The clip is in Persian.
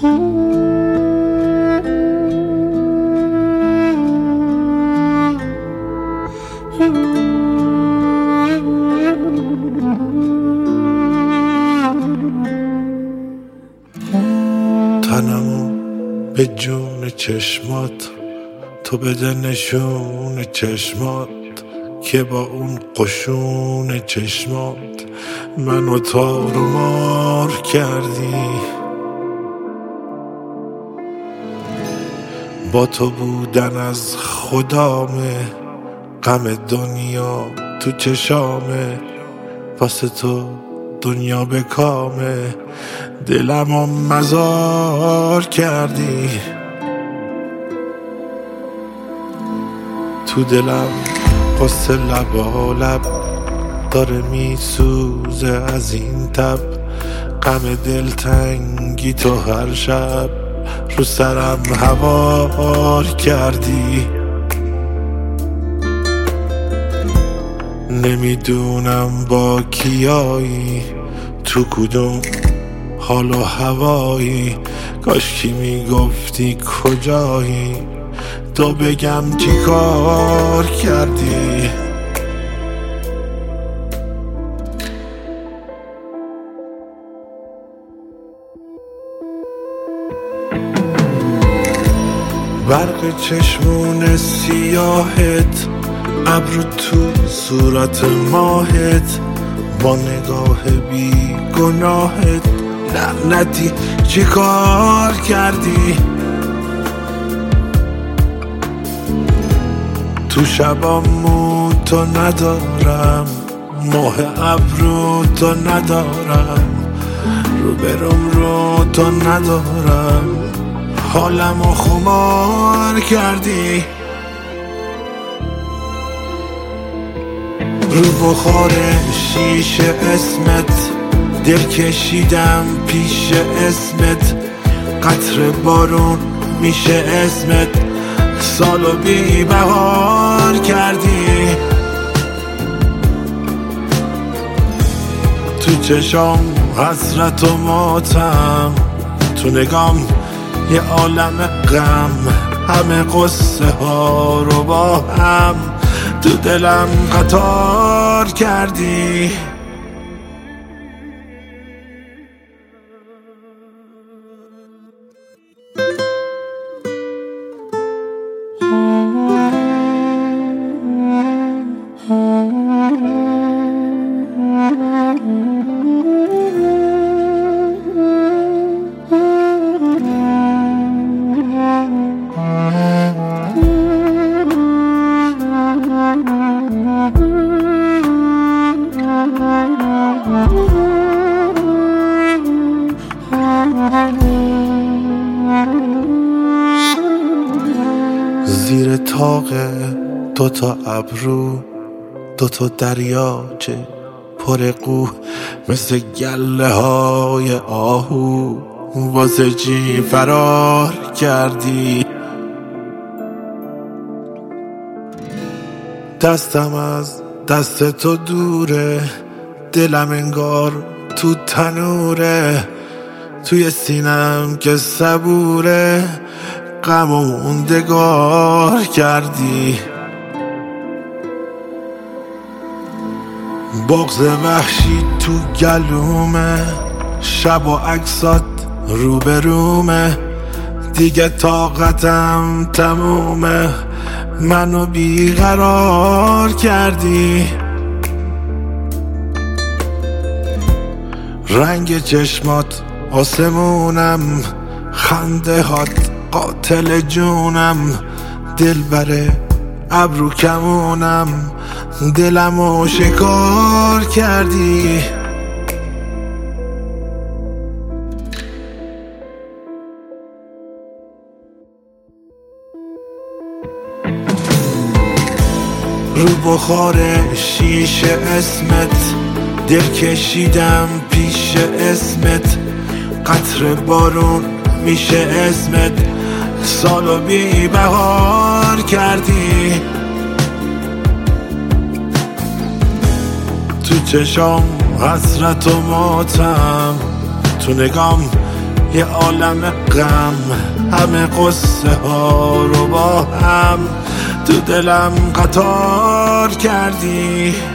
تنمو به جون چشمات، تو بده نشون چشمات که با اون قشون چشمات منو تار و مار کردی. با تو بودن از خدامه، غم دنیا تو چشامه، واسه تو دنیا به کامه، دلمو مزار کردی. تو دلم قصه لبالب داره میسوزه از این تب، غم دلتنگی تو هر شب رو سرم هوار کردی. نمیدونم با کیایی، تو کدوم حال و هوایی، کاشکی میگفتی کجایی تو بگم چی کار کردی. برق چشمون سیاهت، ابرو تو صورت ماهت، با نگاه بی گناهت لعنتی چی کار کردی. تو شبامو تو ندارم، ماه ابرو تو ندارم، رو برم رو تو ندارم، حالمو خمار کردی. رو بخار شیشه اسمت دل کشیدم پیش اسمت، قطر بارون میشه اسمت، سالو بی بهار کردی. تو چشام حسرت و ماتم، تو نگام یه عالم غم، همه قصه ها رو با هم تو دلم قطار کردی. زیر طاق دوتا ابرو، دوتا دریاچه پر قو، مثل گله های آهو واسه چی فرار کردی. دستم از دست تو دوره، دلم انگار تو تنوره، توی سینم که صبوره، غم و موندگار کردی. بغض وحشی تو گلومه، شب و عکسات روبرومه، دیگه طاقتم تمومه، منو بیقرار کردی. رنگ چشمات آسمونم، خنده هات قاتل جونم، دل بره ابرو کمونم، دلمو شکار کردی. رو بخار شیشه اسمت دل کشیدم پیش اسمت، قطر بارون میشه اسمت، سالو بی بهار کردی. تو چشام حسرت و ماتم، تو نگام یه عالم غم، همه قصه ها رو با هم تو دلم قطار کردی.